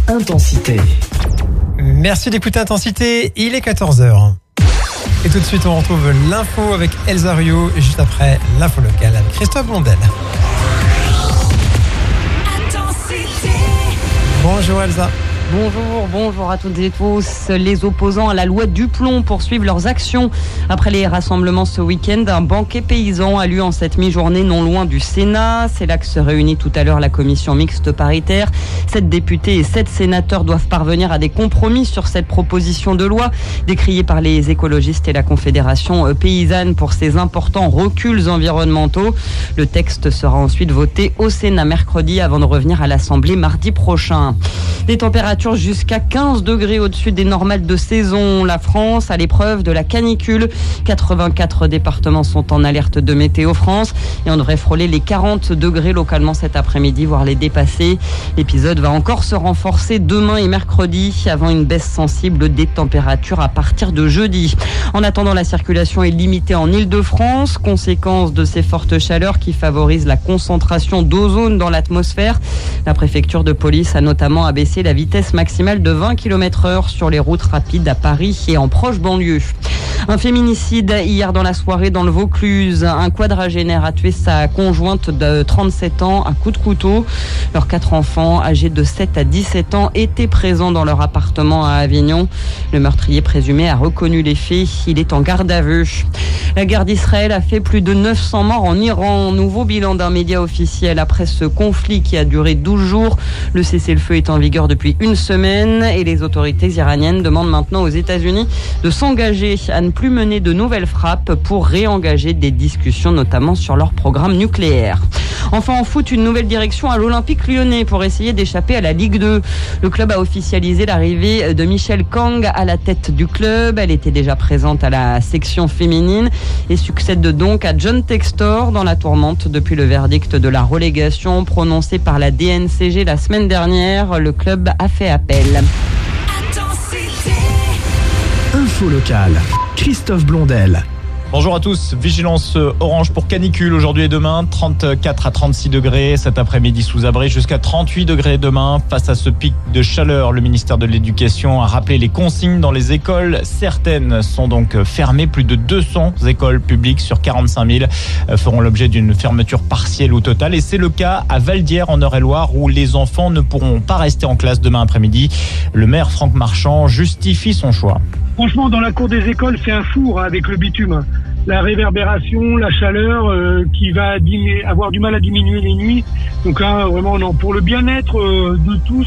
Intensité. Merci d'écouter Intensité, il est 14h. Et tout de suite, on retrouve l'info avec Elsa Rio et juste après, l'info locale avec Christophe Blondel. Bonjour Elsa. Bonjour à toutes et tous. Les opposants à la loi Duplon poursuivent leurs actions. Après les rassemblements ce week-end, un banquet paysan a lieu en cette mi-journée non loin du Sénat. C'est là que se réunit tout à l'heure la commission mixte paritaire. 7 députés et 7 sénateurs doivent parvenir à des compromis sur cette proposition de loi, décriée par les écologistes et la Confédération paysanne pour ses importants reculs environnementaux. Le texte sera ensuite voté au Sénat mercredi avant de revenir à l'Assemblée mardi prochain. Des températures jusqu'à 15 degrés au-dessus des normales de saison. La France à l'épreuve de la canicule. 84 départements sont en alerte de Météo France et on devrait frôler les 40 degrés localement cet après-midi, voire les dépasser. L'épisode va encore se renforcer demain et mercredi avant une baisse sensible des températures à partir de jeudi. En attendant, la circulation est limitée en Île-de-France, conséquence de ces fortes chaleurs qui favorisent la concentration d'ozone dans l'atmosphère. La préfecture de police a notamment abaissé la vitesse maximale de 20 km/h sur les routes rapides à Paris et en proche banlieue. Un féminicide hier dans la soirée dans le Vaucluse. Un quadragénaire a tué sa conjointe de 37 ans à coups de couteau. Leurs 4 enfants, âgés de 7 à 17 ans, étaient présents dans leur appartement à Avignon. Le meurtrier présumé a reconnu les faits. Il est en garde à vue. La guerre d'Israël a fait plus de 900 morts en Iran. Nouveau bilan d'un média officiel après ce conflit qui a duré 12 jours. Le cessez-le-feu est en vigueur depuis une semaine et les autorités iraniennes demandent maintenant aux États-Unis de s'engager à ne plus mener de nouvelles frappes pour réengager des discussions, notamment sur leur programme nucléaire. Enfin, en foot, une nouvelle direction à l'Olympique Lyonnais pour essayer d'échapper à la Ligue 2. Le club a officialisé l'arrivée de Michelle Kang à la tête du club. Elle était déjà présente à la section féminine et succède donc à John Textor dans la tourmente depuis le verdict de la relégation prononcé par la DNCG la semaine dernière. Le club a fait appel. Info locale, Christophe Blondel. Bonjour à tous, vigilance orange pour canicule aujourd'hui et demain, 34 à 36 degrés cet après-midi sous abri, jusqu'à 38 degrés demain. Face à ce pic de chaleur, le ministère de l'Éducation a rappelé les consignes dans les écoles. Certaines sont donc fermées, plus de 200 écoles publiques sur 45 000 feront l'objet d'une fermeture partielle ou totale. Et c'est le cas à Valdière en Eure-et-Loire où les enfants ne pourront pas rester en classe demain après-midi. Le maire Franck Marchand justifie son choix. Franchement, dans la cour des écoles, c'est un four avec le bitume. La réverbération, la chaleur qui va avoir du mal à diminuer les nuits. Donc là, vraiment, non, pour le bien-être de tous,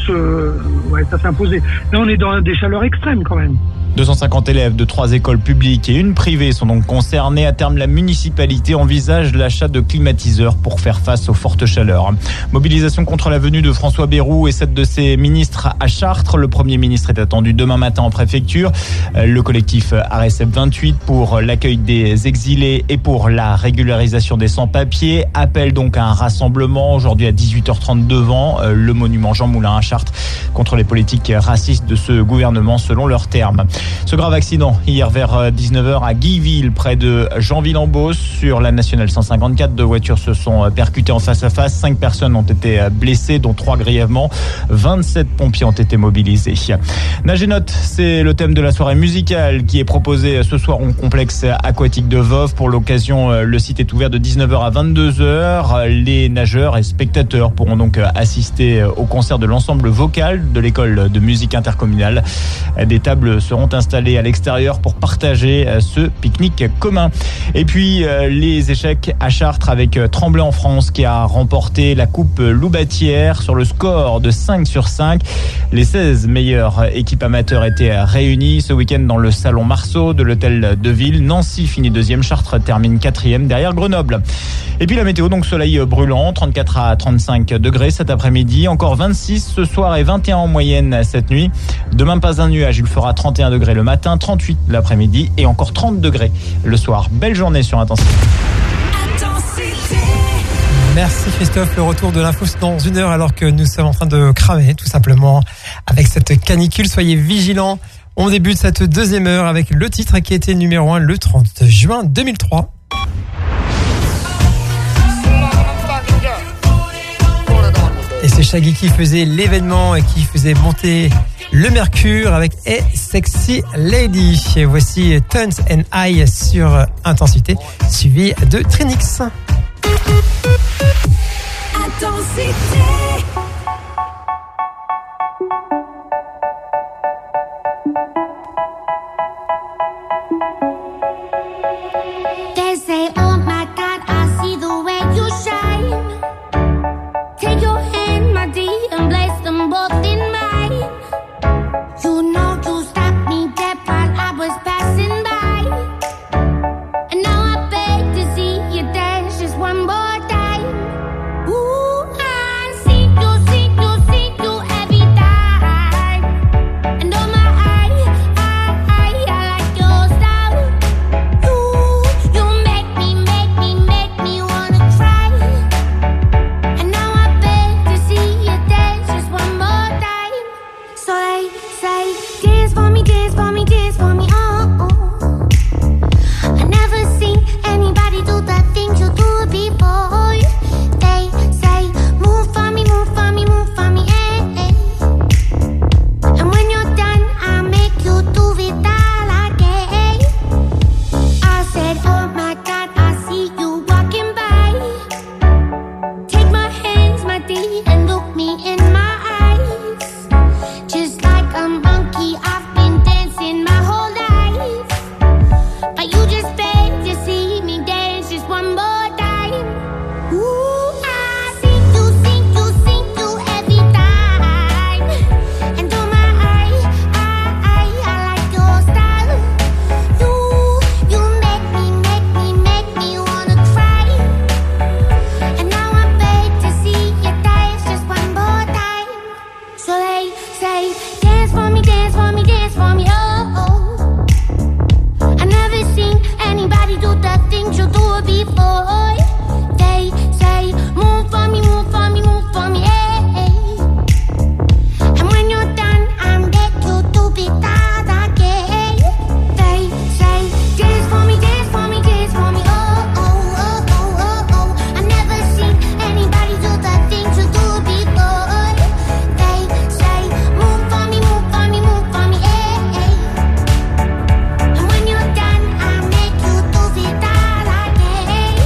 ça s'est imposé. Là, on est dans des chaleurs extrêmes quand même. 250 élèves de 3 écoles publiques et une privée sont donc concernés. À terme, la municipalité envisage l'achat de climatiseurs pour faire face aux fortes chaleurs. Mobilisation contre la venue de François Bayrou et celle de ses ministres à Chartres. Le Premier ministre est attendu demain matin en préfecture. Le collectif ARECEP 28 pour l'accueil des exilés et pour la régularisation des sans-papiers appelle donc à un rassemblement aujourd'hui à 18h30 devant le monument Jean Moulin à Chartres contre les politiques racistes de ce gouvernement selon leurs termes. Ce grave accident hier vers 19h à Guyville près de Jeanville-en-Beauce sur la nationale 154. 2 voitures se sont percutées en face à face. 5 personnes ont été blessées dont 3 grièvement. 27 pompiers ont été mobilisés. Nage et Note, c'est le thème de la soirée musicale qui est proposée ce soir au complexe aquatique de Voves. Pour l'occasion, le site est ouvert de 19h à 22h. Les nageurs et spectateurs pourront donc assister au concert de l'ensemble vocal de l'école de musique intercommunale. Des tables seront installés à l'extérieur pour partager ce pique-nique commun. Et puis les échecs à Chartres avec Tremblay en France qui a remporté la coupe Loubatière sur le score de 5/5. Les 16 meilleures équipes amateurs étaient réunies ce week-end dans le salon Marceau de l'hôtel de ville. Nancy finit 2e, Chartres termine 4e derrière Grenoble. Et puis la météo, donc soleil brûlant, 34 à 35 degrés cet après-midi, encore 26 ce soir et 21 en moyenne cette nuit. Demain pas un nuage, il fera 31 degrés le matin, 38 l'après-midi et encore 30 degrés le soir. Belle journée sur Intensité. Merci Christophe, le retour de l'info dans 1 heure alors que nous sommes en train de cramer tout simplement avec cette canicule. Soyez vigilants. On débute cette 2e heure avec le titre qui était numéro 1 le 30 juin 2003. Et c'est Shaggy qui faisait l'événement et qui faisait monter le mercure avec Hey Sexy Lady. Et voici Tons and I sur Intensité, suivi de Trinix. Intensité. They say, oh my God, I see the way you shine. Take your hand, my dear, and place them both in mine. You know you stopped me dead while I was passing by. And now I beg to see you dance just one more time. Ooh, I see you every time. And oh my, I like your style. You make me wanna cry. And now I beg to see you dance just one more time. So they say, dance for me, dance for me, dance for me, oh. I never seen anybody do the things you do before. They say, move for me, move for me, move for me, eh. And when you're done, I'll make you do it all again. I said, oh my God, I see you walking by. Take my hands, my dear, and look me in my eyes. Just like a monkey, I've been dancing my whole life. But you just beg to see me dance just one more time. Ooh, I see you every time. And oh my, I like your style. You make me wanna cry. And now I beg to see you dance just one more time. So they say, dance for me, dance for me, dance for me, oh. I never seen anybody do the things you do before. They say, move for me, move for me, move for me, eh. And when you're done, I'll make you do it all again. They say, dance for me, dance for me, dance for me, oh. I never seen anybody do the things you do before. They say, move for me, move for me, move for me, eh. And when you're done, I'll make you do it all again.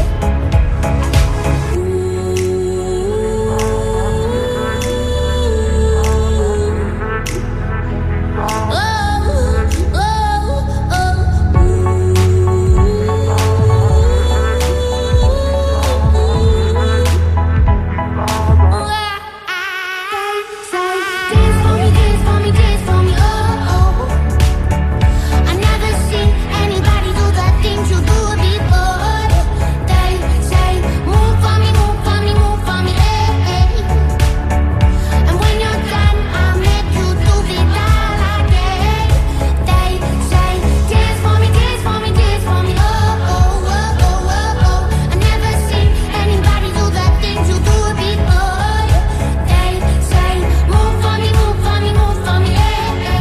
Dance for me, dance for me, dance for me, oh. I never seen anybody do the things you do before. They say, move for me, move for me, move for me, eh. And when you're done, I'll make you do it all again. They say, dance for me, dance for me, dance for me, oh. I never seen anybody do the things you do before. They say, move for me, move for me, move for me, eh.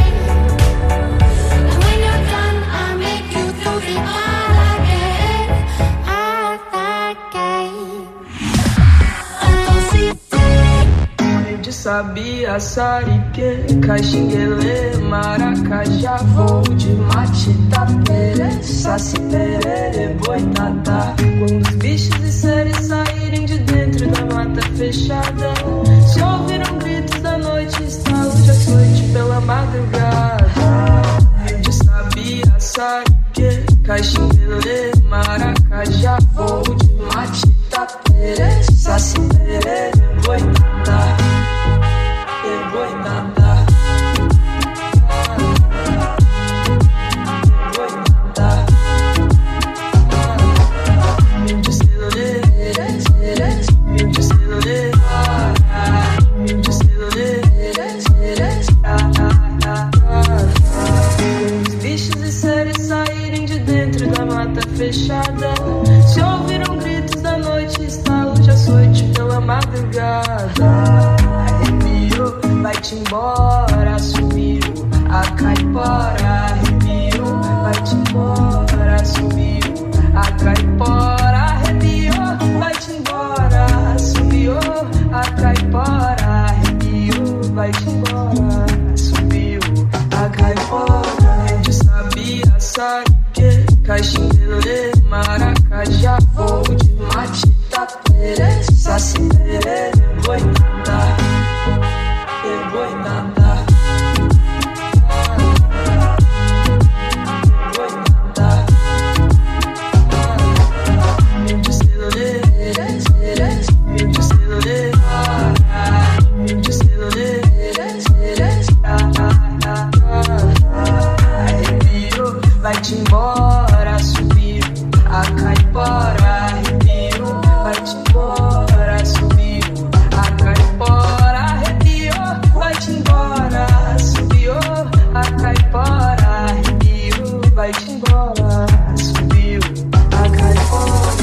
And when you're done, I'll make you do it all again. De sabia, sarique, caxinguelê, maracajá, voo de mate, tapere, saci, perere, boitatá. Quando os bichos e seres saírem de dentro da mata fechada, se ouviram gritos da noite, estalo de açoite pela madrugada. De sabia, sarique, caxinguelê, maracajá, voo de mate, tapere, saci, perere, boitatá. Os bichos e seres saírem de dentro da mata fechada, se ouviram gritos da noite, estalo de açoite pela madrugada. Arrepiou, vai-te embora, sumiu a caipora. Arrepiou, vai-te embora, sumiu a caipora. Arrepiou, vai-te embora, sumiu a caipora. vai-te embora. Subiu a caipora, rede sabia, sabe que caixinha, maracajá, voo de mate, tapere, saci, perere, boitada, boitada. Vai-te embora, subiu a caipora, arrepiou. Vai-te embora, subiu a caipora, arrepiou. Vai-te embora, subiu a caipora, arrepiou. Vai-te embora, subiu a caipora.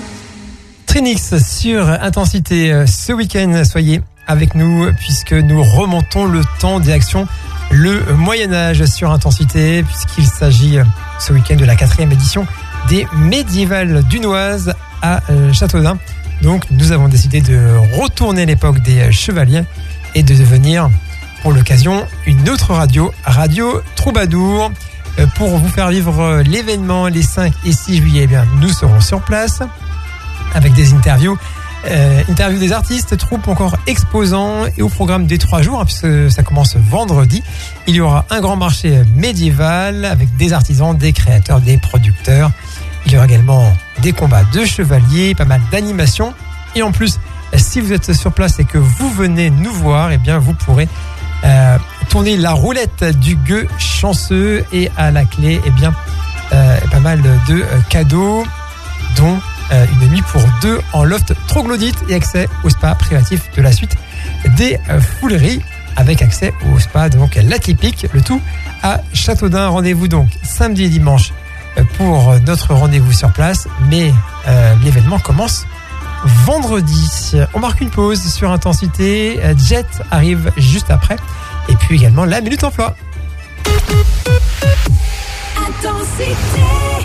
Trinix sur Intensité ce week-end. Soyez avec nous puisque nous remontons le temps des actions. Le Moyen-Âge sur Intensité, puisqu'il s'agit ce week-end de la 4e édition des Médiévales dunoises à Châteaudun. Donc nous avons décidé de retourner l'époque des chevaliers et de devenir pour l'occasion une autre radio, Radio Troubadour. Pour vous faire vivre l'événement les 5 et 6 juillet, eh bien, nous serons sur place avec des interviews. Interview des artistes, troupes, encore exposants, et au programme des 3 jours, puisque ça commence vendredi, il y aura un grand marché médiéval avec des artisans, des créateurs, des producteurs. Il y aura également des combats de chevaliers, pas mal d'animations, et en plus, si vous êtes sur place et que vous venez nous voir, eh bien vous pourrez tourner la roulette du gueux chanceux, et à la clé, eh bien pas mal de cadeaux, dont une nuit pour 2 en loft troglodyte et accès au spa privatif de la suite des Fouleries, avec accès au spa donc l'Atypique, le tout à Châteaudun. Rendez-vous donc samedi et dimanche pour notre rendez-vous sur place, mais l'événement commence vendredi. On marque une pause sur Intensité, Jet arrive juste après, et puis également la Minute Emploi. Intensité.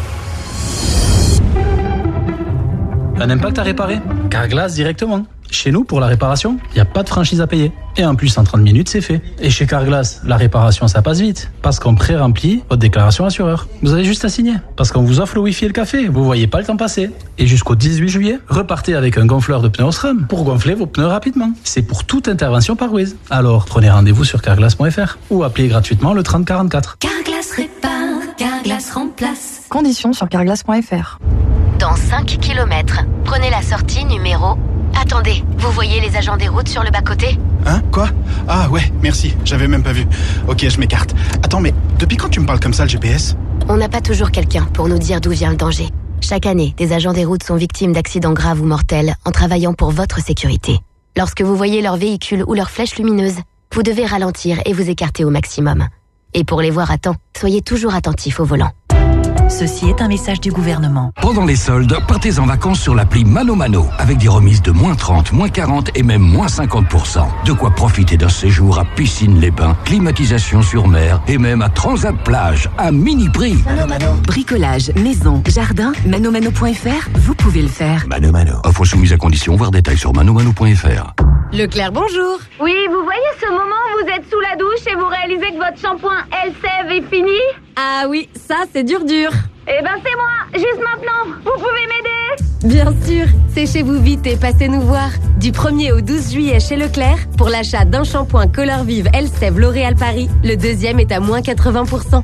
Un impact à réparer? Carglass directement. Chez nous, pour la réparation, il n'y a pas de franchise à payer. Et en plus, en 30 minutes, c'est fait. Et chez Carglass, la réparation, ça passe vite. Parce qu'on pré-remplit votre déclaration assureur. Vous avez juste à signer. Parce qu'on vous offre le Wi-Fi et le café. Vous voyez pas le temps passer. Et jusqu'au 18 juillet, repartez avec un gonfleur de pneus SRAM pour gonfler vos pneus rapidement. C'est pour toute intervention par Wiz. Alors, prenez rendez-vous sur carglass.fr ou appelez gratuitement le 3044. Carglass répare, Carglass remplace. Conditions sur carglass.fr. Dans 5 km, prenez la sortie numéro... Attendez, vous voyez les agents des routes sur le bas-côté? Hein? Quoi? Ah ouais, merci, j'avais même pas vu. Ok, je m'écarte. Attends, mais depuis quand tu me parles comme ça, le GPS? On n'a pas toujours quelqu'un pour nous dire d'où vient le danger. Chaque année, des agents des routes sont victimes d'accidents graves ou mortels en travaillant pour votre sécurité. Lorsque vous voyez leur véhicule ou leur flèche lumineuse, vous devez ralentir et vous écarter au maximum. Et pour les voir à temps, soyez toujours attentifs au volant. Ceci est un message du gouvernement. Pendant les soldes, partez en vacances sur l'appli ManoMano, avec des remises de moins 30, moins 40 et même moins 50%. De quoi profiter d'un séjour à Piscine-les-Bains, climatisation sur mer et même à Transat Plage, à mini prix. Bricolage, maison, jardin, manomano.fr, vous pouvez le faire. ManoMano. Offre soumise à condition, voir détails sur manomano.fr. Leclerc, bonjour. Oui, vous voyez ce moment où vous êtes sous la douche et vous réalisez que votre shampoing Elseve est fini? Ah oui, ça c'est dur. Eh ben c'est moi, juste maintenant. Vous pouvez m'aider? Bien sûr, séchez-vous vite et passez nous voir. Du 1er au 12 juillet chez Leclerc, pour l'achat d'un shampoing Color Vive Elseve L'Oréal Paris, le deuxième est à moins 80%.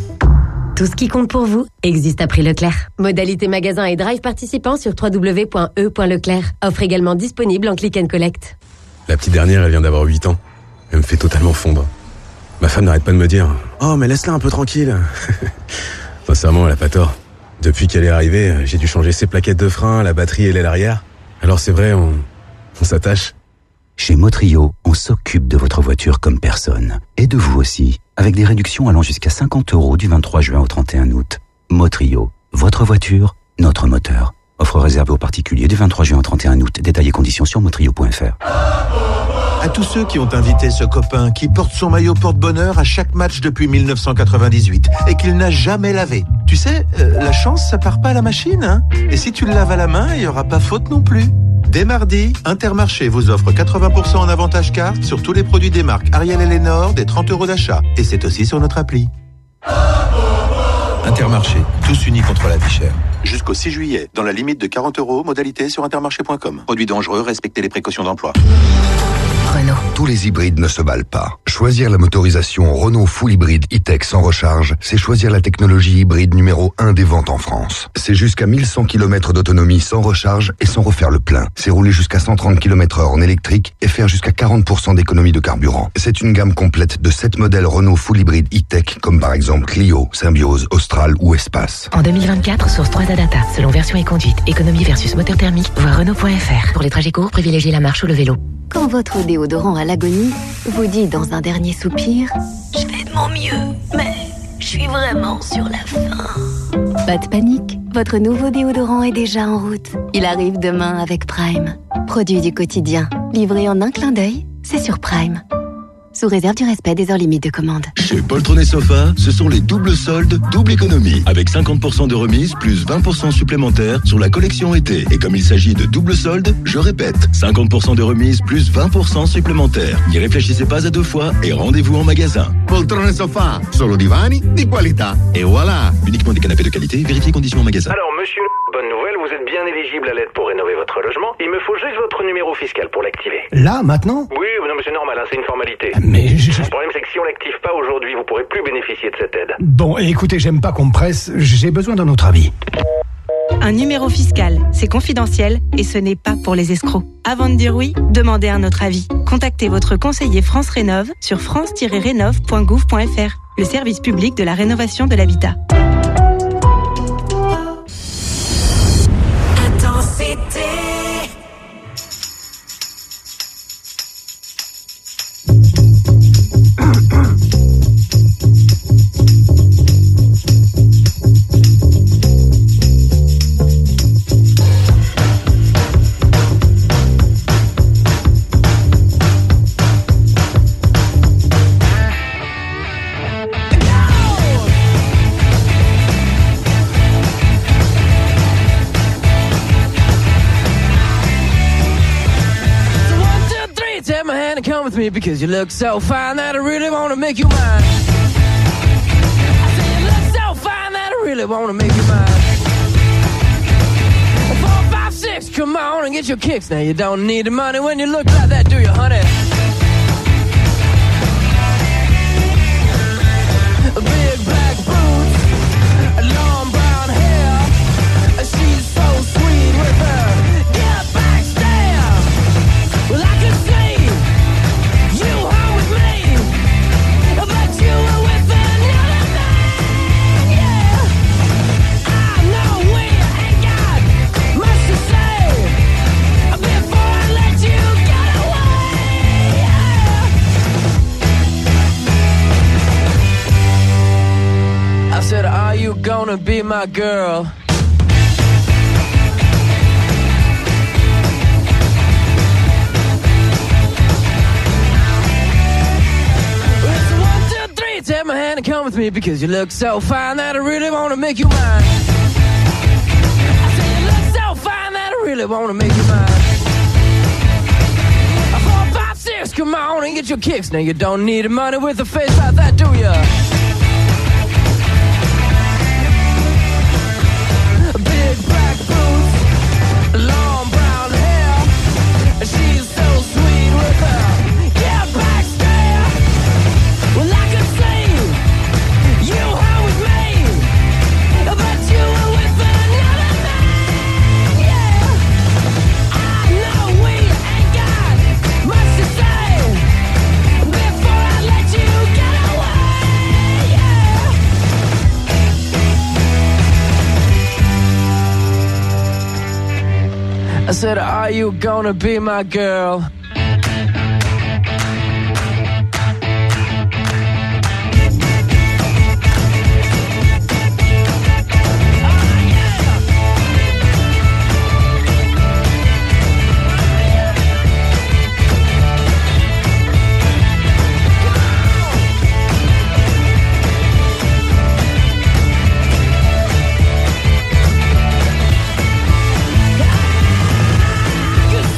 Tout ce qui compte pour vous existe à prix Leclerc. Modalité magasin et drive participant sur www.e.leclerc. Offre également disponible en click and collect. La petite dernière, elle vient d'avoir 8 ans. Elle me fait totalement fondre. Ma femme n'arrête pas de me dire « Oh, mais laisse-la un peu tranquille !» Sincèrement, elle a pas tort. Depuis qu'elle est arrivée, j'ai dû changer ses plaquettes de frein, la batterie et l'aile arrière. Alors c'est vrai, on s'attache. Chez Motrio, on s'occupe de votre voiture comme personne. Et de vous aussi, avec des réductions allant jusqu'à 50 € du 23 juin au 31 août. Motrio, votre voiture, notre moteur. Offre réservée aux particuliers du 23 juin au 31 août. Détails et conditions sur motrio.fr. À tous ceux qui ont invité ce copain qui porte son maillot porte-bonheur à chaque match depuis 1998 et qu'il n'a jamais lavé. Tu sais, la chance, ça part pas à la machine, hein? Et si tu le laves à la main, il y aura pas faute non plus. Dès mardi, Intermarché vous offre 80% en avantage carte sur tous les produits des marques Ariel et Lénore des 30 € d'achat. Et c'est aussi sur notre appli. Intermarché, tous unis contre la vie chère. Jusqu'au 6 juillet, dans la limite de 40 €, modalité sur intermarché.com. Produits dangereux, respectez les précautions d'emploi. Renault. Tous les hybrides ne se valent pas. Choisir la motorisation Renault Full Hybride E-Tech sans recharge, c'est choisir la technologie hybride numéro 1 des ventes en France. C'est jusqu'à 1100 km d'autonomie sans recharge et sans refaire le plein. C'est rouler jusqu'à 130 km/h en électrique et faire jusqu'à 40% d'économie de carburant. C'est une gamme complète de 7 modèles Renault Full Hybride E-Tech, comme par exemple Clio, Symbiose, Austral ou Espace. En 2024, source 3 Data, selon version et conduite, économie versus moteur thermique, voir Renault.fr. Pour les trajets courts, privilégiez la marche ou le vélo. Quand votre déodorant à l'agonie vous dit dans un dernier soupir « Je fais de mon mieux, mais je suis vraiment sur la fin ». Pas de panique, votre nouveau déodorant est déjà en route. Il arrive demain avec Prime. Produit du quotidien, livré en un clin d'œil, c'est sur Prime. Sous réserve du respect des heures limites de commande. Chez Poltron et Sofa, ce sont les doubles soldes, double économie. Avec 50% de remise, plus 20% supplémentaires sur la collection été. Et comme il s'agit de double soldes, je répète, 50% de remise, plus 20% supplémentaires. N'y réfléchissez pas à deux fois et rendez-vous en magasin. Poltron et Sofa, solo divani di qualità. Et voilà. Uniquement des canapés de qualité, vérifiez conditions en magasin. Alors monsieur, bonne nouvelle, vous êtes bien éligible à l'aide pour rénover votre logement. Il me faut juste votre numéro fiscal pour l'activer. Là, maintenant? Oui, non mais c'est normal, hein, c'est une formalité. Mais Le problème c'est que si on l'active pas aujourd'hui, vous pourrez plus bénéficier de cette aide. Bon, écoutez, j'aime pas qu'on me presse, j'ai besoin d'un autre avis. Un numéro fiscal, c'est confidentiel et ce n'est pas pour les escrocs. Avant de dire oui, demandez un autre avis. Contactez votre conseiller France Rénov sur france-rénov.gouv.fr, le service public de la rénovation de l'habitat. Intensité. With me because you look so fine that I really want to make you mine. I say you look so fine that I really want to make you mine. 4, 5, 6, come on and get your kicks. Now you don't need the money when you look like that, do you, honey? Big black boots, long brown hair. She's so sweet with her get back stare. Well, I could see said, are you gonna be my girl? It's 1, 2, 3, take my hand and come with me because you look so fine that I really wanna make you mine. I said you look so fine that I really wanna make you mine. 4, 5, 6, come on and get your kicks. Now you don't need money with a face like that, do ya? Big black boots, long brown hair. She's so sweet with her get back stare. Well, I could see you home with me, but you were with another man. Yeah, I know we ain't got much to say before I let you get away. Yeah. I said, are you gonna be my girl? Cause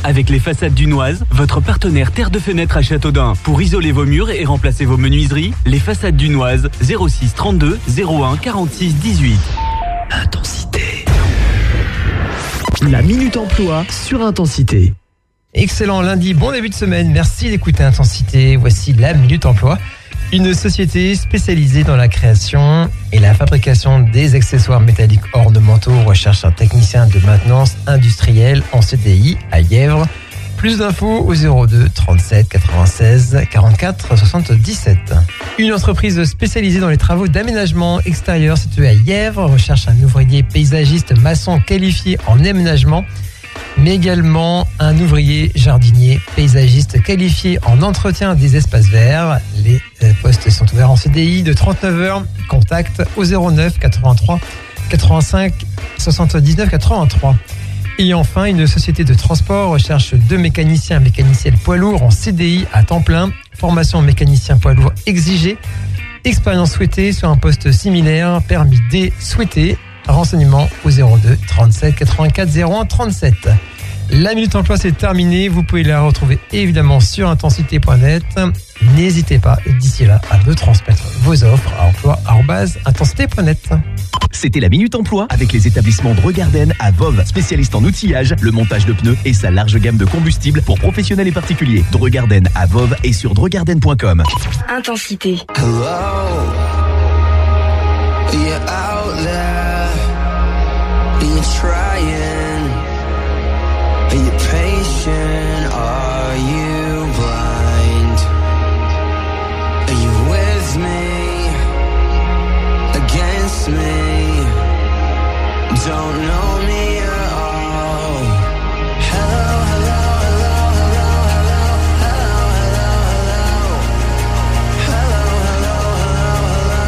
avec les façades Dunoise, votre partenaire Terre de Fenêtre à Châteaudun. Pour isoler vos murs et remplacer vos menuiseries, les façades Dunoise, 06 32 01 46 18. Intensité. La Minute Emploi sur Intensité. Excellent lundi, bon début de semaine, merci d'écouter Intensité. Voici la Minute Emploi, une société spécialisée dans la création et la fabrication des accessoires métalliques ornementaux recherche un technicien de maintenance industrielle en CDI à Yèvres. Plus d'infos au 02 37 96 44 77. Une entreprise spécialisée dans les travaux d'aménagement extérieur située à Yèvres recherche un ouvrier paysagiste maçon qualifié en aménagement, mais également un ouvrier jardinier paysagiste qualifié en entretien des espaces verts. Les postes sont ouverts en CDI de 39 heures. Contact au 09 83 85 79 83. Et enfin, une société de transport recherche 2 mécaniciens et mécaniciennes poids lourds en CDI à temps plein. Formation mécanicien poids lourd exigée. Expérience souhaitée sur un poste similaire. Permis D souhaité. Renseignements au 02 37 84 01 37. La Minute Emploi, c'est terminé. Vous pouvez la retrouver évidemment sur intensité.net. N'hésitez pas d'ici là à me transmettre vos offres à emploi@intensité.net. C'était la Minute Emploi avec les établissements Dregarden à Voves, spécialiste en outillage, le montage de pneus et sa large gamme de combustibles pour professionnels et particuliers. Dregarden à Voves et sur dregarden.com. Intensité. Hello, you're out there, you're trying, are you patient, are you blind, are you with me, against me, don't know me at all, hello, hello, hello, hello, hello, hello, hello, hello, hello, hello, hello.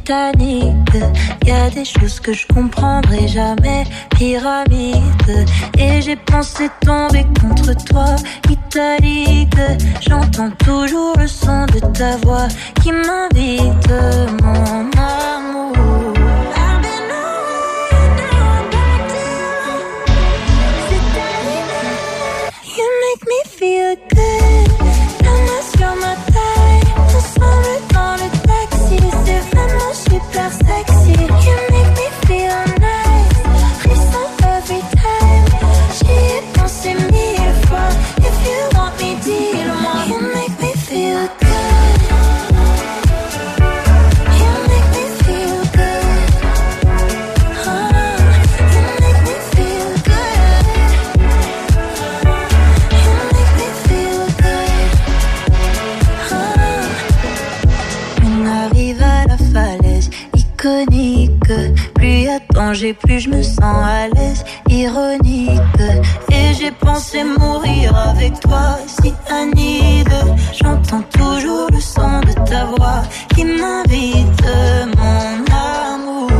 Titanic. Y a des choses que je comprendrai jamais. Pyramide. Et j'ai pensé tomber contre toi, italique. J'entends toujours le son de ta voix qui m'invite, mon amour. You make me feel good. La main sur ma taille, ensemble dans le taxi, c'est vraiment super sexy. You make me feel nice, frisson every time. J'y ai pensé 1000 fois. If you want me, dis-le-moi. You make me feel good. You make me feel good. You make me feel good. You make me feel good. On arrive à la falaise iconique. Plus y a danger, plus je me sens à l'aise. Ironique. Et j'ai pensé mourir avec toi, cyanide. J'entends toujours le son de ta voix qui m'invite, mon amour.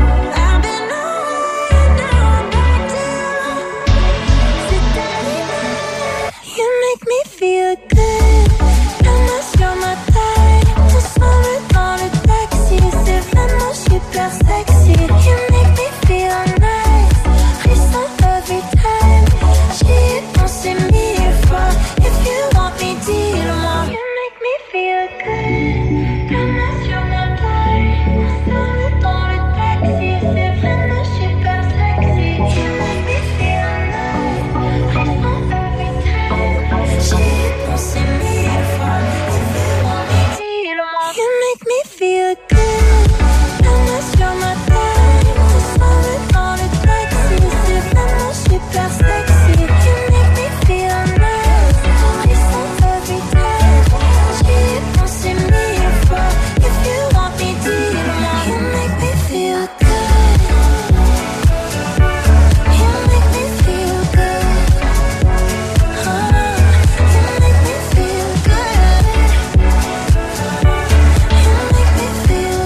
You make me feel good. La main sur ma taille, ensemble dans le taxi, c'est vraiment super sexy. You make me feel nice, frisson every time. J'y ai pensé 1000 fois. If you want me, dis-le-moi. You make me feel good. La main sur ma taille, ensemble dans le taxi, c'est vraiment super sexy. You make me feel nice, frisson every time. J'y ai pensé 1000 fois. If you want me, dis-le-moi. You make me feel good. La main sur ma taille, ensemble dans le taxi, c'est vraiment super sexy. You make me feel nice, frisson every time. J'y ai pensé 1000 fois. If you want me, dis-le-moi. You make me feel good. You make me feel good. You make me feel good. You make me feel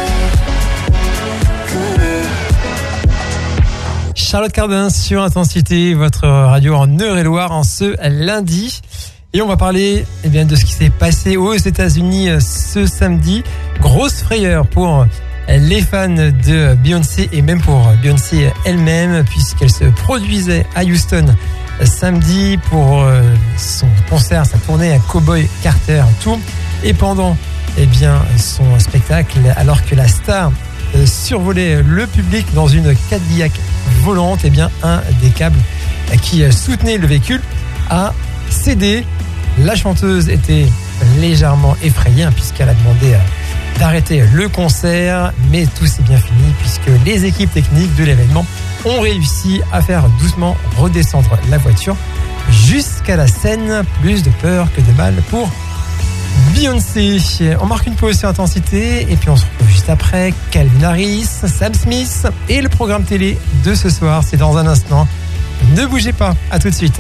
good. Charlotte Cardin sur Intensité, votre radio en Eure-et-Loire en ce lundi. Et on va parler de ce qui s'est passé aux États-Unis ce samedi. Grosse frayeur pour les fans de Beyoncé et même pour Beyoncé elle-même, puisqu'elle se produisait à Houston samedi pour son concert, sa tournée à Cowboy Carter Tour. Et pendant son spectacle, alors que la star survolait le public dans une Cadillac volante, un des câbles qui soutenait le véhicule a cédé. La chanteuse était légèrement effrayée puisqu'elle a demandé d'arrêter le concert, mais tout s'est bien fini puisque les équipes techniques de l'événement ont réussi à faire doucement redescendre la voiture jusqu'à la scène. Plus de peur que de mal pour Beyoncé. On marque une pause sur Intensité et puis on se retrouve juste après. Calvin Harris, Sam Smith et le programme télé de ce soir, c'est dans un instant. Ne bougez pas, à tout de suite.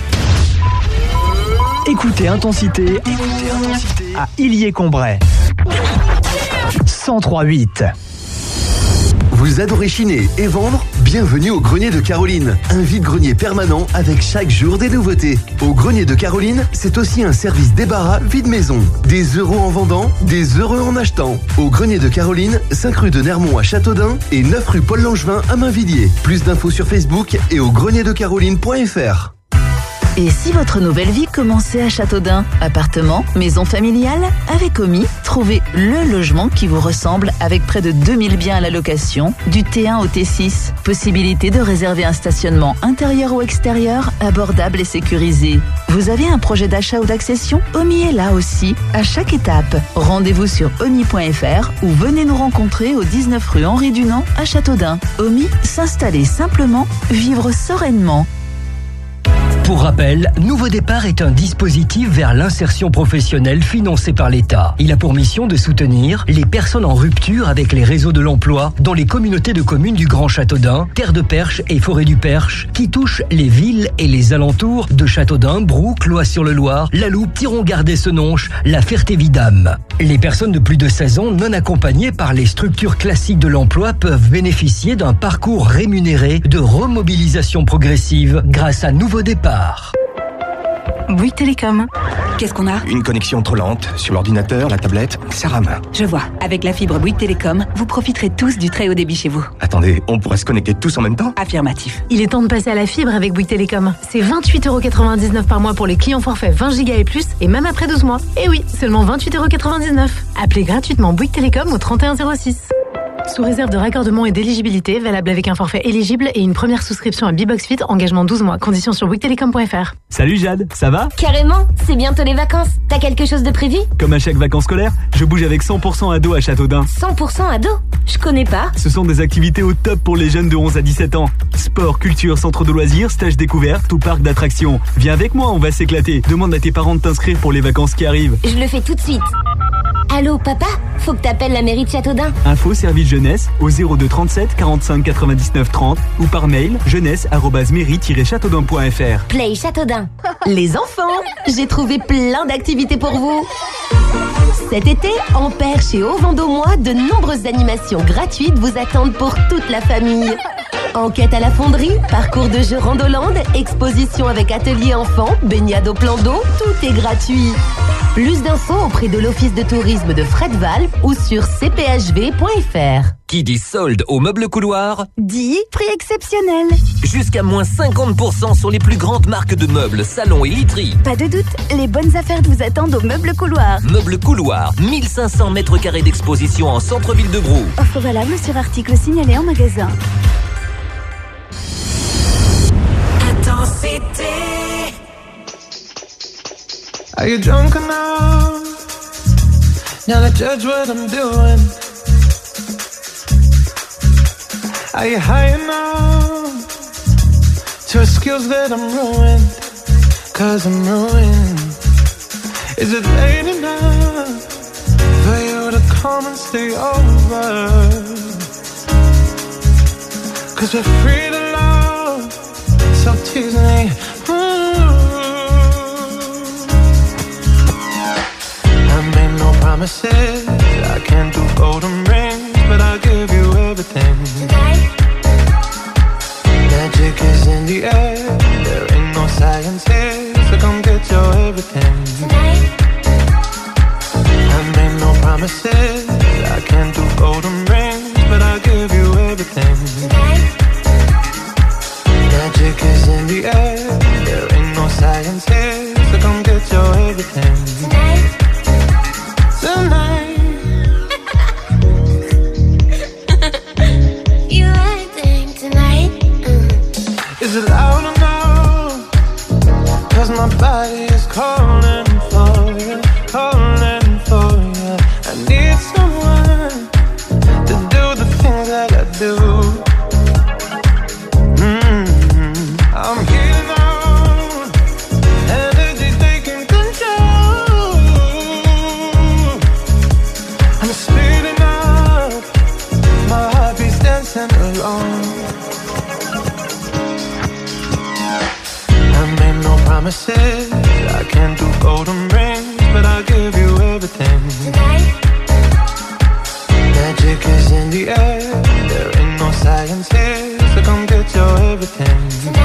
Écoutez Intensité à Illiers-Combray. 103.8. Vous adorez chiner et vendre? Bienvenue au Grenier de Caroline, un vide-grenier permanent avec chaque jour des nouveautés. Au Grenier de Caroline, c'est aussi un service débarras vide-maison. Des euros en vendant, des heureux en achetant. Au Grenier de Caroline, 5 rue de Nermont à Châteaudun et 9 rue Paul Langevin à Mainvilliers. Plus d'infos sur Facebook et au grenierdecaroline.fr. Et si votre nouvelle vie commençait à Châteaudun? Appartement, maison familiale? Avec Omi, trouvez le logement qui vous ressemble avec près de 2000 biens à la location, du T1 au T6. Possibilité de réserver un stationnement intérieur ou extérieur, abordable et sécurisé. Vous avez un projet d'achat ou d'accession? Omi est là aussi, à chaque étape. Rendez-vous sur omi.fr ou venez nous rencontrer au 19 rue Henri Dunant à Châteaudun. Omi, s'installer simplement, vivre sereinement. Pour rappel, Nouveau Départ est un dispositif vers l'insertion professionnelle financé par l'État. Il a pour mission de soutenir les personnes en rupture avec les réseaux de l'emploi dans les communautés de communes du Grand Châteaudun, Terre de Perche et Forêt du Perche, qui touchent les villes et les alentours de Châteaudun, Brou, Cloît-sur-le-Loir, La Loupe, Thiron-Gardais-Senonches, La Ferté-Vidame. Les personnes de plus de 16 ans non accompagnées par les structures classiques de l'emploi peuvent bénéficier d'un parcours rémunéré de remobilisation progressive grâce à Nouveau Départ. Bouygues Télécom. Qu'est-ce qu'on a? Une connexion trop lente sur l'ordinateur, la tablette, ça rame. Je vois. Avec la fibre Bouygues Télécom, vous profiterez tous du très haut débit chez vous. Attendez, on pourrait se connecter tous en même temps? Affirmatif. Il est temps de passer à la fibre avec Bouygues Télécom. C'est 28,99€ par mois pour les clients forfaits 20 Go et plus, et même après 12 mois. Et oui, seulement 28,99€. Appelez gratuitement Bouygues Télécom au 3106. Sous réserve de raccordement et d'éligibilité, valable avec un forfait éligible et une première souscription à Bbox Fit, engagement 12 mois. Conditions sur bouyguestelecom.fr. Salut Jade, ça va? Carrément, c'est bientôt les vacances. T'as quelque chose de prévu? Comme à chaque vacances scolaires, je bouge avec 100% ado à Châteaudun. 100% ado? Je connais pas. Ce sont des activités au top pour les jeunes de 11 à 17 ans. Sport, culture, centre de loisirs, stage découverte ou parc d'attractions. Viens avec moi, on va s'éclater. Demande à tes parents de t'inscrire pour les vacances qui arrivent. Je le fais tout de suite. Allô, papa? Faut que t'appelles la mairie de Châteaudun. Info service jeunesse au 02 37 45 99 30 ou par mail jeunesse@mairie-châteaudun.fr. Play Châteaudun. Les enfants, j'ai trouvé plein d'activités pour vous. Cet été, en Perche et au Vendômois, de nombreuses animations gratuites vous attendent pour toute la famille. Enquête à la fonderie, parcours de jeux Randolande, exposition avec atelier enfants, baignade au plan d'eau, tout est gratuit. Plus d'infos auprès de l'Office de tourisme de Fredval ou sur cphv.fr. Qui dit solde au meuble couloir dit prix exceptionnel. Jusqu'à moins 50% sur les plus grandes marques de meubles, salons et literies. Pas de doute, les bonnes affaires vous attendent au meuble couloir. Meuble couloir, 1500 mètres carrés d'exposition en centre-ville de Brou. Offre valable sur article signalé en magasin. Intensité. Are you drunk enough now to judge what I'm doing? Are you high enough to excuse that I'm ruined? 'Cause I'm ruined. Is it late enough for you to come and stay over? 'Cause we're free to love, so tease me. Promises, I can't do golden rings, but I'll give you everything. Magic is in the air, there ain't no science here, so come get your everything. I made no promises, I can't do golden rings, but I'll give you everything. Magic is in the air, there ain't no science here, so come get your everything. Tonight. You acting tonight? Is it loud enough? 'Cause my body is calling for you, calling for you. I need someone to do the things that I do. I'm healing out, energy taking control. I'm speeding up, my heart beats dancing alone. I made no promises, I can't do golden rings, but I'll give you everything. Magic is in the air, there ain't no science here, so come get your everything.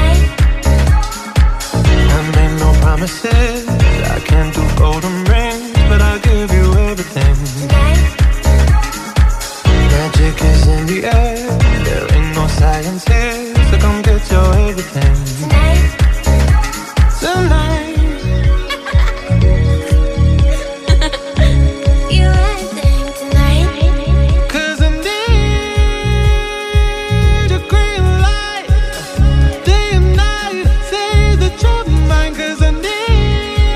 I made no promises, I can't do golden rings, but I'll give you everything. Magic is in the air, there ain't no science here, so come get your everything. Tonight. You acting tonight? 'Cause I need a green light, day and night, say that you're mine. 'Cause I need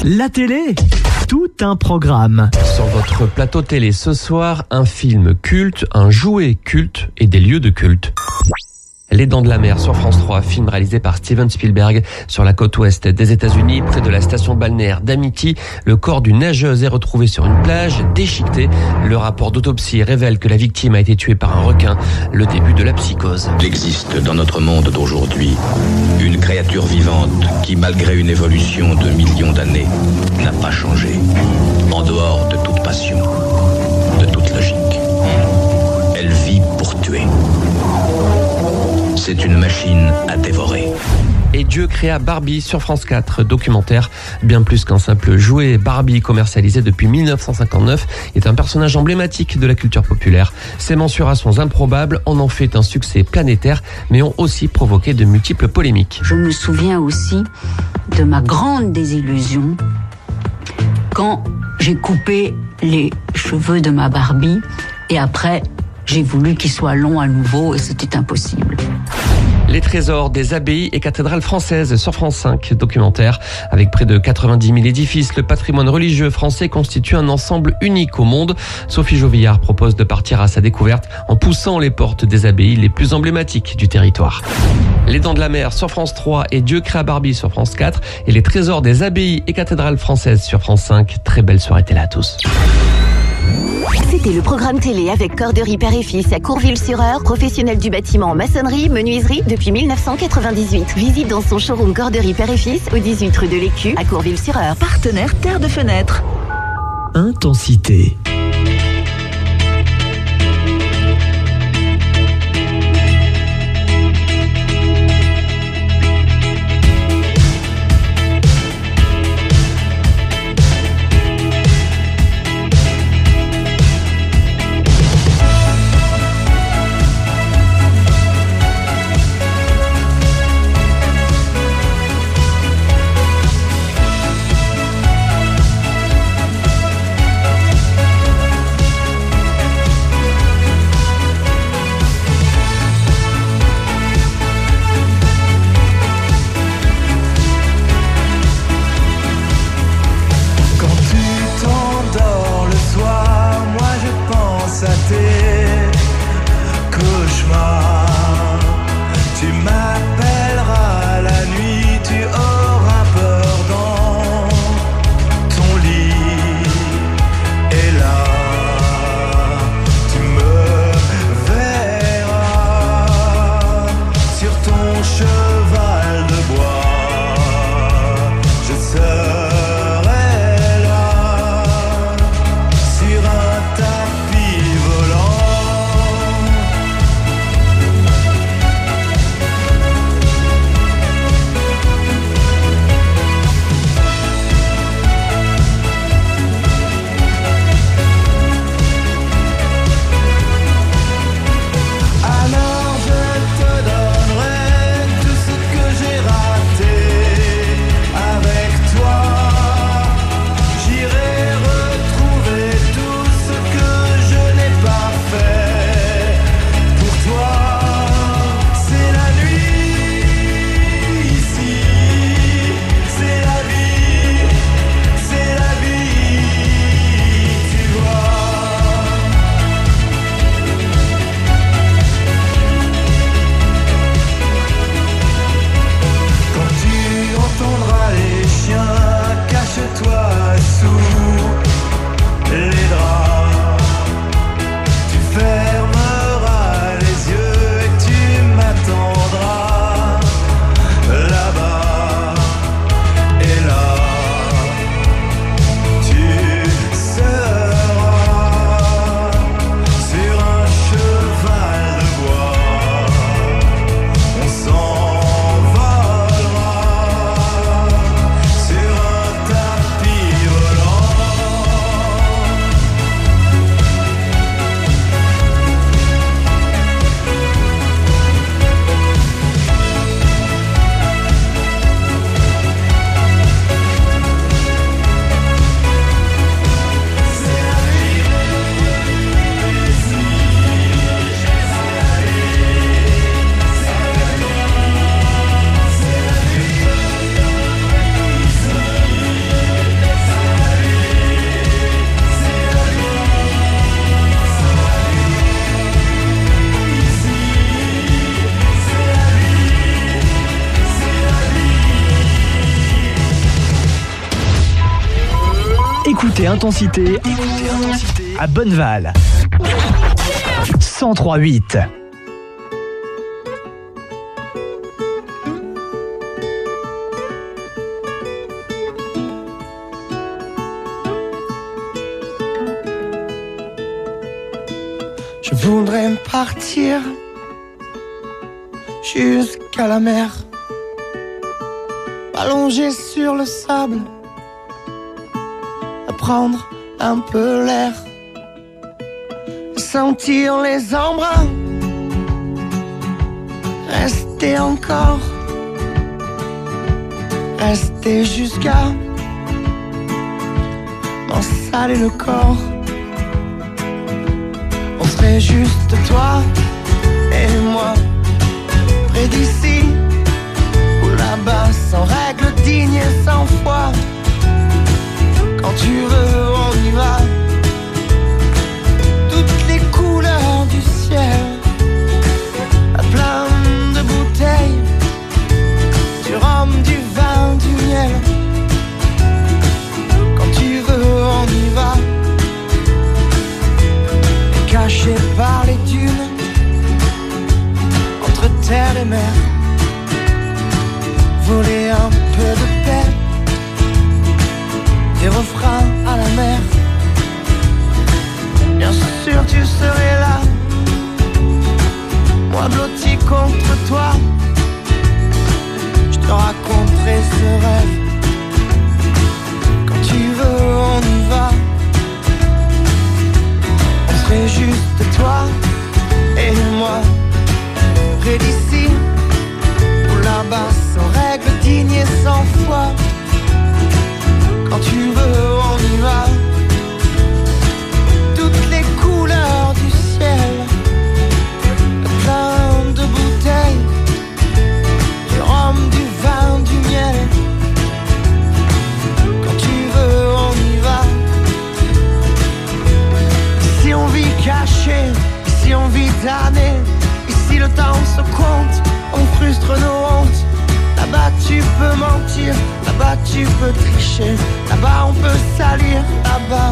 La télé, tout un programme. Sur votre plateau télé ce soir, un film culte, un jouet culte et des lieux de culte. Les Dents de la Mer sur France 3, film réalisé par Steven Spielberg sur la côte ouest des États-Unis, près de la station balnéaire d'Amity. Le corps d'une nageuse est retrouvé sur une plage, déchiqueté. Le rapport d'autopsie révèle que la victime a été tuée par un requin. Le début de la psychose. Il existe dans notre monde d'aujourd'hui une créature vivante qui, malgré une évolution de millions d'années, n'a pas changé. En dehors de toute passion, de toute logique. Elle vit pour tuer. C'est une machine à dévorer. Et Dieu créa Barbie sur France 4, documentaire bien plus qu'un simple jouet. Barbie, commercialisé depuis 1959, est un personnage emblématique de la culture populaire. Ses mensurations improbables en ont fait un succès planétaire, mais ont aussi provoqué de multiples polémiques. Je me souviens aussi de ma grande désillusion quand j'ai coupé les cheveux de ma Barbie et après j'ai voulu qu'ils soient longs à nouveau et c'était impossible. Les trésors des abbayes et cathédrales françaises sur France 5, documentaire. Avec près de 90 000 édifices, le patrimoine religieux français constitue un ensemble unique au monde. Sophie Jovillard propose de partir à sa découverte en poussant les portes des abbayes les plus emblématiques du territoire. Les Dents de la Mer sur France 3 et Dieu créa Barbie sur France 4 et les trésors des abbayes et cathédrales françaises sur France 5. Très belle soirée télé à tous. C'était le programme télé avec Corderie Père et Fils à Courville-sur-Eure, professionnel du bâtiment en maçonnerie, menuiserie depuis 1998. Visite dans son showroom Corderie Père et Fils au 18 rue de l'Écu à Courville-sur-Eure. Partenaire Terre de Fenêtre. Intensité. Écoutez Intensité à Bonneval. 103.8. Je voudrais partir jusqu'à la mer, allongé sur le sable, à prendre un peu l'air, sentir les embruns, rester encore, rester jusqu'à m'en saler le corps. On serait juste toi et moi, près d'ici ou là-bas, sans règles dignes et sans foi. Quand tu veux, on y va. Toutes les couleurs du ciel, à plein de bouteilles, du rhum, du vin, du miel. Quand tu veux, on y va. Caché par les dunes, entre terre et mer, voler un peu de paix, des refrains à la mer. Bien sûr tu serais là, moi blotti contre toi. Je te raconterai ce rêve. Quand tu veux, on y va. On serait juste toi et moi, près d'ici ou là-bas, sans règles dignes et sans foi. Quand tu veux, on y va. Toutes les couleurs du ciel, plein de bouteilles, du rhum, du vin, du miel. Quand tu veux, on y va. Ici on vit caché, ici on vit damné. Ici le temps se compte, on frustre nos hontes. Là-bas tu peux mentir, là-bas tu peux tricher, là-bas on peut salir, là-bas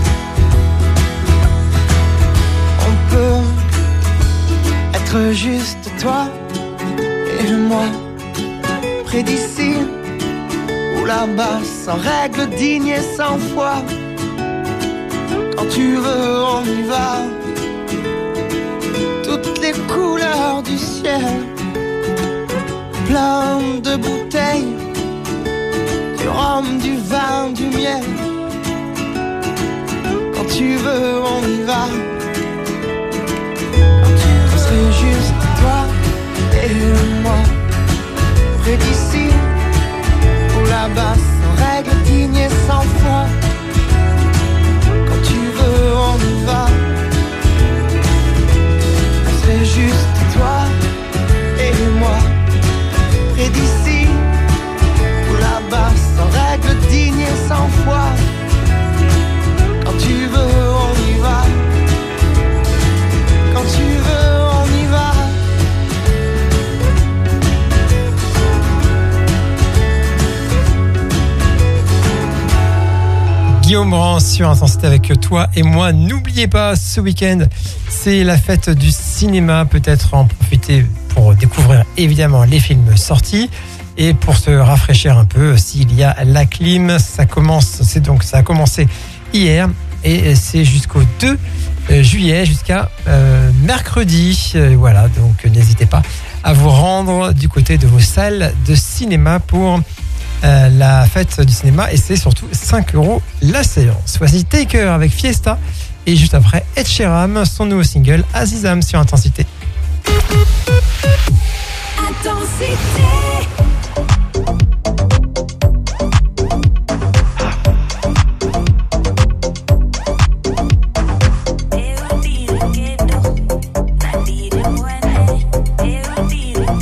on peut être juste toi et moi, près d'ici ou là-bas, sans règles dignes et sans foi. Quand tu veux, on y va. Toutes les couleurs du ciel, plein de bouteilles, du rhum, du vin, du miel. Quand tu veux, on y va. Quand tu veux, c'est juste toi et moi, près d'ici ou là-bas, sans règles dignes et sans foi. Quand tu veux, on y va. C'est juste toi et moi, près d'ici ou là-bas, sans règles dignes et sans foi. Quand tu veux, on y va. Quand tu veux, on y va. Guillaume Brand sur Intensité avec toi et moi. N'oubliez pas, ce week-end, c'est la fête du cinéma. Peut-être en profiter pour découvrir évidemment les films sortis et pour se rafraîchir un peu s'il y a la clim. Ça a commencé hier et c'est jusqu'au 2 juillet, jusqu'à mercredi. Voilà, donc n'hésitez pas à vous rendre du côté de vos salles de cinéma pour la fête du cinéma, et c'est surtout 5 € la séance. Voici Taker avec Fiesta et juste après Ed Sheeran, son nouveau single Azizam sur Intensité. Intensité.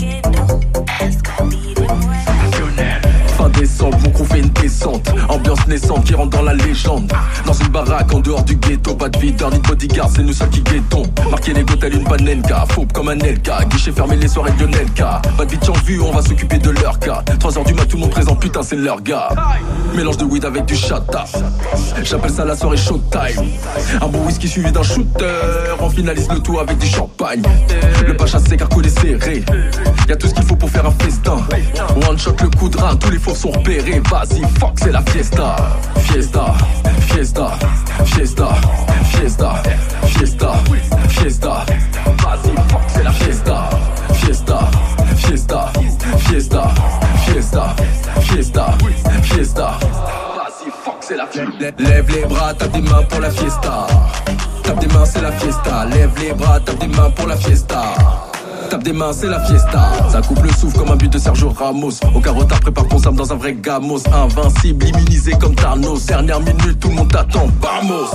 Fin décembre, mon crew fait une descente. Ambiance adolescente qui rentre dans la légende. Dans une baraque en dehors du ghetto, pas de videur ni de bodyguard, c'est nous seuls qui guettons. Marquer les telle une panenka, fauve comme un Elka, guichet fermé les soirées de Lionelka. Pas de bitch en vue, on va s'occuper de leur cas. 3h du mat, tout le monde présent, putain c'est leur gars. Mélange de weed avec du chata, j'appelle ça la soirée showtime. Un bon whisky suivi d'un shooter, on finalise le tout avec du champagne. Le pacha c'est carcolé serré, y'a tout ce qu'il faut pour faire un festin. One shot le coup de rein, tous les faux sont repérés. Vas-y fuck c'est la fiesta. Fiesta, fiesta, fiesta, fiesta, fiesta, fiesta. Vas-y fuck c'est la fiesta. Fiesta, fiesta, fiesta, fiesta, fiesta, fiesta. Vas-y fuck c'est la fiesta. Lève les bras, tape des mains pour la fiesta. Tape des mains c'est la fiesta. Lève les bras, tape des mains pour la fiesta. Tape des mains, c'est la fiesta. Ça coupe le souffle comme un but de Sergio Ramos. Aucun retard, prépare ton sable dans un vrai gamos. Invincible, immunisé comme Thanos. Dernière minute, tout le monde t'attend, vamos.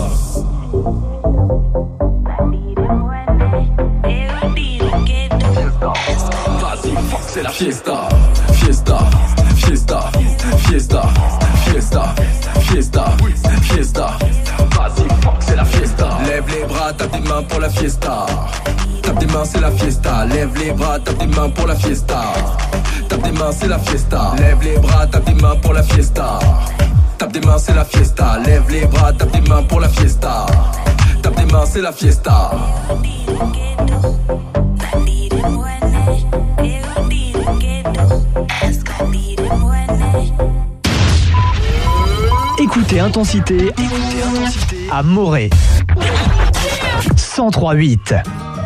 Vas-y, fuck, c'est la fiesta. Fiesta, fiesta, fiesta, fiesta, fiesta, fiesta. Vas-y, fuck, c'est la fiesta. Lève les bras, tape des mains pour la fiesta. Tape des mains, c'est la fiesta. Lève les bras, tape des mains pour la fiesta. Tape des mains, c'est la fiesta. Lève les bras, tape des mains pour la fiesta. Tape des mains, c'est la fiesta. Lève les bras, tape des mains pour la fiesta. Tape des mains, c'est la fiesta. Écoutez Intensité à Morée. 103.8.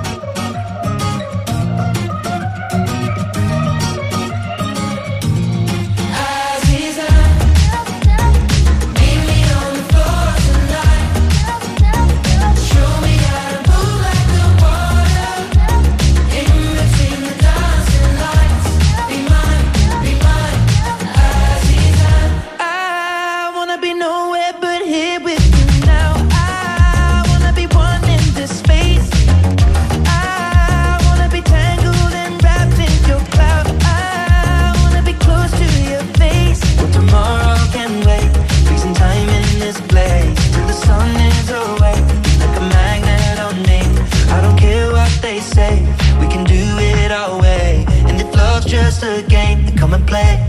Just a game, then come and play.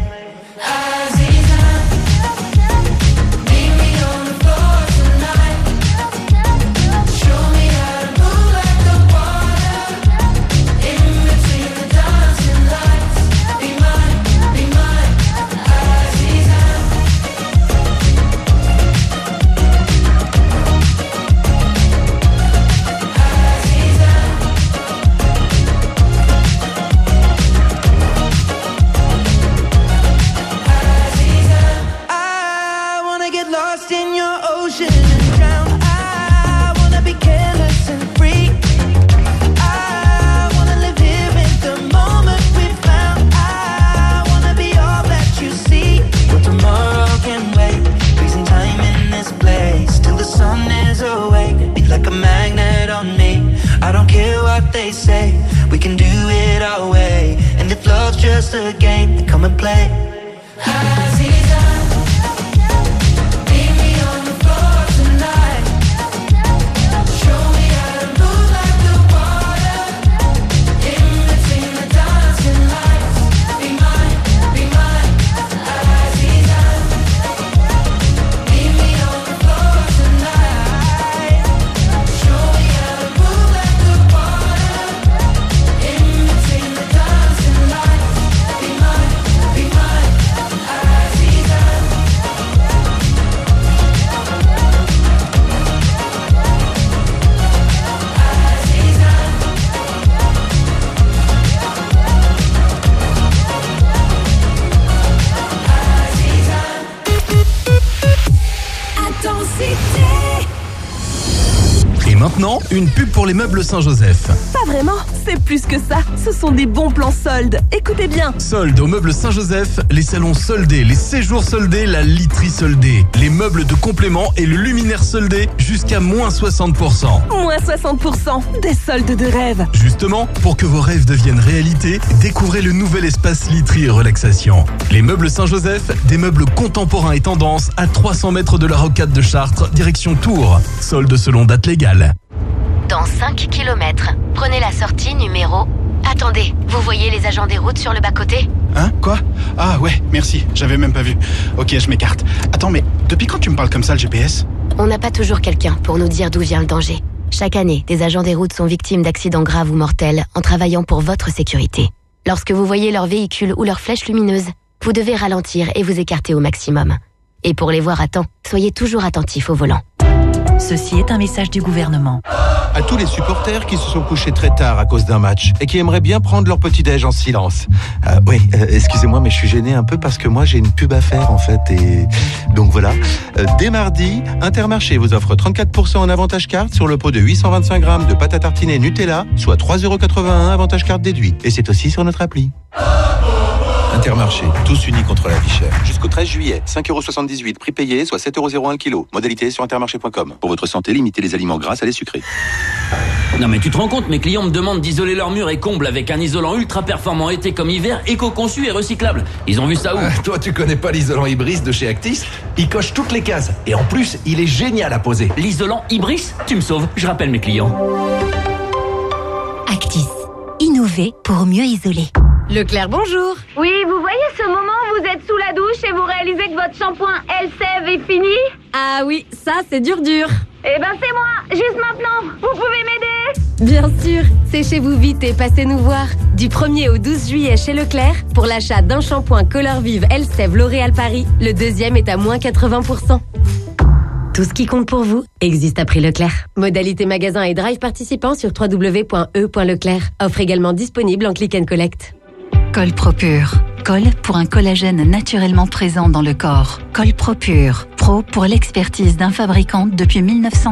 Just a game, then come and play. Maintenant, une pub pour les meubles Saint-Joseph. Pas vraiment, c'est plus que ça. Ce sont des bons plans soldes. Écoutez bien. Soldes aux meubles Saint-Joseph, les salons soldés, les séjours soldés, la literie soldée, les meubles de complément et le luminaire soldé jusqu'à moins 60%. Moins 60%, des soldes de rêve. Justement, pour que vos rêves deviennent réalité, découvrez le nouvel espace literie et relaxation. Les meubles Saint-Joseph, des meubles contemporains et tendance à 300 mètres de la rocade de Chartres, direction Tours. Soldes selon date légale. Dans 5 km, prenez la sortie numéro... Attendez, vous voyez les agents des routes sur le bas-côté ? Hein ? Quoi ? Ah ouais, merci, j'avais même pas vu. Ok, je m'écarte. Attends, mais depuis quand tu me parles comme ça, le GPS ? On n'a pas toujours quelqu'un pour nous dire d'où vient le danger. Chaque année, des agents des routes sont victimes d'accidents graves ou mortels en travaillant pour votre sécurité. Lorsque vous voyez leur véhicule ou leur flèche lumineuse, vous devez ralentir et vous écarter au maximum. Et pour les voir à temps, soyez toujours attentifs au volant. Ceci est un message du gouvernement. À tous les supporters qui se sont couchés très tard à cause d'un match et qui aimeraient bien prendre leur petit-déj en silence. Excusez-moi, mais je suis gêné un peu parce que moi j'ai une pub à faire en fait. Et donc voilà. Dès mardi, Intermarché vous offre 34% en avantage carte sur le pot de 825 grammes de pâte à tartiner Nutella, soit 3,81€ avantage carte déduit. Et c'est aussi sur notre appli. Intermarché, tous unis contre la vie chère. Jusqu'au 13 juillet, 5,78€, prix payé, soit 7,01€ le kilo. Modalité sur intermarché.com. Pour votre santé, limitez les aliments gras, salés, sucrés. Non mais tu te rends compte, mes clients me demandent d'isoler leurs murs et combles avec un isolant ultra performant été comme hiver, éco-conçu et recyclable. Ils ont vu ça où ? Toi, tu connais pas l'isolant Ibris de chez Actis ? Il coche toutes les cases. Et en plus, il est génial à poser. L'isolant Ibris ? Tu me sauves, je rappelle mes clients. Actis. Innover pour mieux isoler. Leclerc, bonjour. Oui, vous voyez ce moment où vous êtes sous la douche et vous réalisez que votre shampoing Elseve est fini ? Ah oui, ça c'est dur. Eh ben c'est moi, juste maintenant. Vous pouvez m'aider ? Bien sûr, séchez-vous vite et passez nous voir. Du 1er au 12 juillet chez Leclerc, pour l'achat d'un shampoing Color Vive Elseve L'Oréal Paris, le deuxième est à moins 80%. Tout ce qui compte pour vous existe à prix Leclerc. Modalité magasin et drive participant sur www.e.leclerc. Offre également disponible en click and collect. Col Propure. Col pour un collagène naturellement présent dans le corps. Col Propure. Pro pour l'expertise d'un fabricant depuis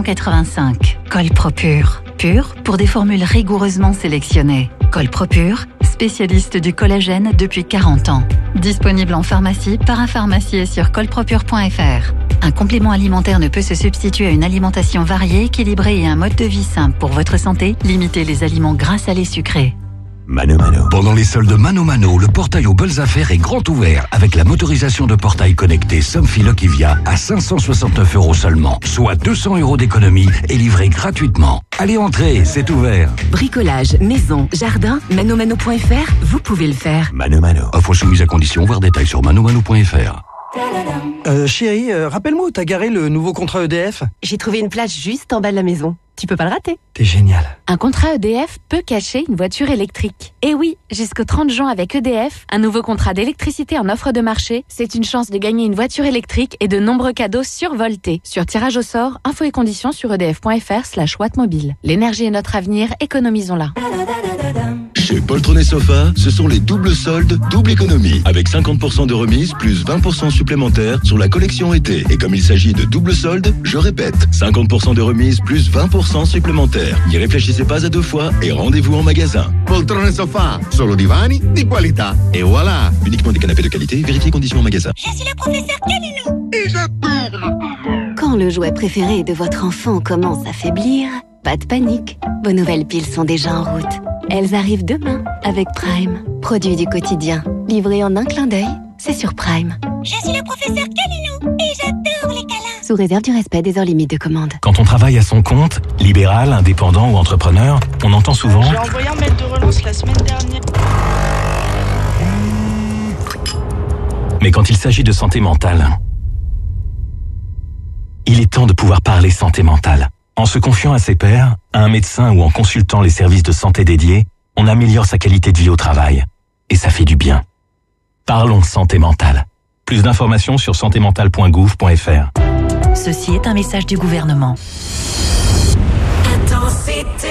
1985. Col Propure. Pur pour des formules rigoureusement sélectionnées. Col Propure, spécialiste du collagène depuis 40 ans. Disponible en pharmacie, parapharmacie et sur colpropure.fr. Un complément alimentaire ne peut se substituer à une alimentation variée, équilibrée et un mode de vie simple. Pour votre santé, limitez les aliments gras, salés, sucrés. Mano Mano. Pendant les soldes Mano Mano, le portail aux belles affaires est grand ouvert avec la motorisation de portail connecté Somfy Lockivia à 569€ seulement, soit 200€ d'économie et livré gratuitement. Allez, entrez, c'est ouvert. Bricolage, maison, jardin, manomano.fr, vous pouvez le faire. Mano Mano. Offre soumise à condition, voir détails sur manomano.fr. Chérie, rappelle-moi où t'as garé le nouveau contrat EDF ? J'ai trouvé une place juste en bas de la maison. Tu peux pas le rater. T'es génial. Un contrat EDF peut cacher une voiture électrique. Et oui, jusqu'au 30 juin avec EDF, un nouveau contrat d'électricité en offre de marché, c'est une chance de gagner une voiture électrique et de nombreux cadeaux survoltés. Sur tirage au sort, infos et conditions sur edf.fr/wattmobile. L'énergie est notre avenir, économisons-la. Chez Poltron et Sofa, ce sont les doubles soldes, double économie. Avec 50% de remise plus 20% supplémentaires sur la collection été. Et comme il s'agit de double soldes, je répète, 50% de remise plus 20% supplémentaires. N'y réfléchissez pas à deux fois et rendez-vous en magasin. Poltron et Sofa, solo divani di qualità. Et voilà. Uniquement des canapés de qualité, vérifiez conditions en magasin. Je suis le professeur Canino et j'adore. Quand le jouet préféré de votre enfant commence à faiblir, pas de panique. Vos nouvelles piles sont déjà en route. Elles arrivent demain avec Prime. Produit du quotidien, livré en un clin d'œil, c'est sur Prime. Je suis le professeur Canino et j'adore les câlins. Sous réserve du respect des heures limites de commande. Quand on travaille à son compte, libéral, indépendant ou entrepreneur, on entend souvent... J'ai envoyé un mail de relance la semaine dernière. Mais quand il s'agit de santé mentale, il est temps de pouvoir parler santé mentale. En se confiant à ses pairs, à un médecin ou en consultant les services de santé dédiés, on améliore sa qualité de vie au travail. Et ça fait du bien. Parlons santé mentale. Plus d'informations sur santémentale.gouv.fr. Ceci est un message du gouvernement. Intensité.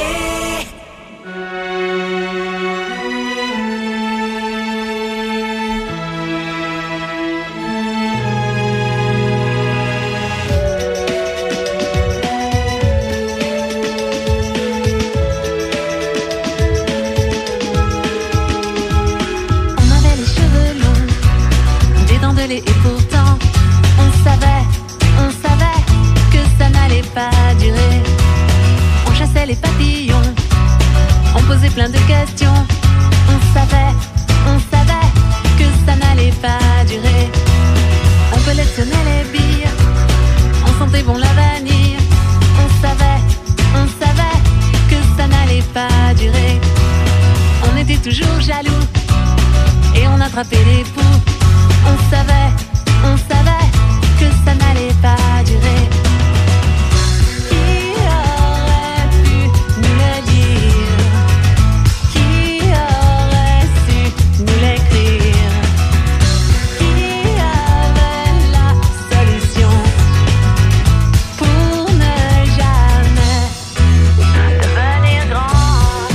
harcelés et pourtant on savait que ça n'allait pas durer. On chassait les papillons, on posait plein de questions. On savait que ça n'allait pas durer. On collectionnait les billes, on sentait bon la vanille. On savait que ça n'allait pas durer. On était toujours jaloux et on attrapait les poux. On savait que ça n'allait pas durer. Qui aurait pu nous le dire? Qui aurait su nous l'écrire? Qui avait la solution pour ne jamais devenir grand?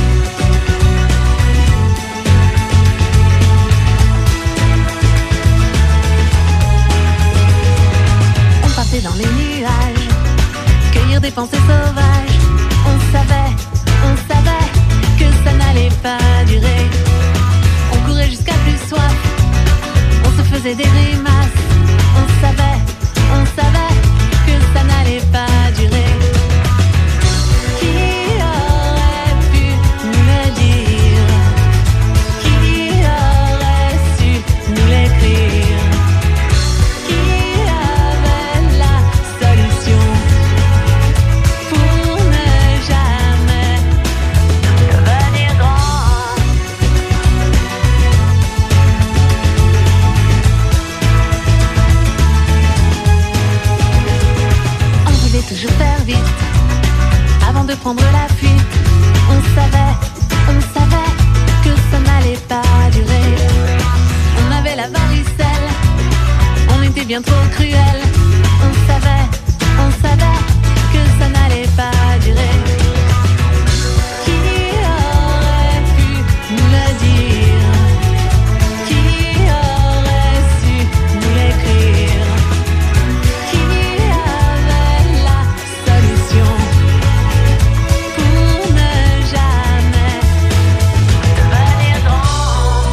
On partait dans les nuages, cueillir des pensées sauvages. On savait que ça n'allait pas durer. On courait jusqu'à plus soif, on se faisait des grimaces. On savait que ça n'allait pas durer. Qui aurait pu nous le dire? Qui aurait su nous l'écrire? Qui avait la solution pour ne jamais devenir grand? On voulait toujours faire vite avant de prendre la fuite. On savait que ça n'allait pas durer. On avait la varicelle, on était bien trop cruel. On savait que ça n'allait pas durer. Qui aurait pu nous le dire? Qui aurait su nous l'écrire? Qui avait la solution pour ne jamais devenir grand?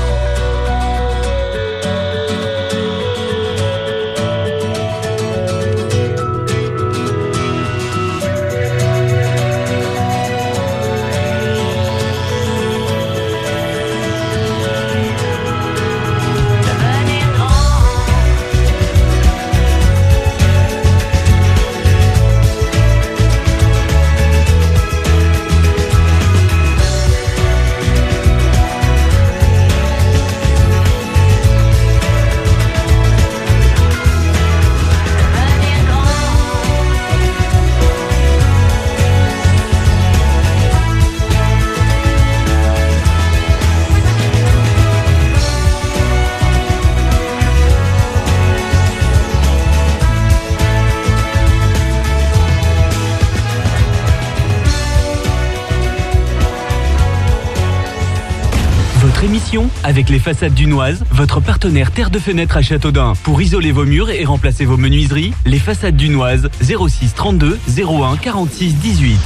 Votre émission avec les façades dunoises, votre partenaire Terre de Fenêtre à Châteaudun. Pour isoler vos murs et remplacer vos menuiseries, les façades dunoises 06 32 01 46 18.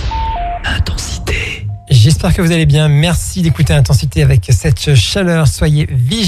J'espère que vous allez bien. Merci d'écouter Intensité avec cette chaleur. Soyez vigilants.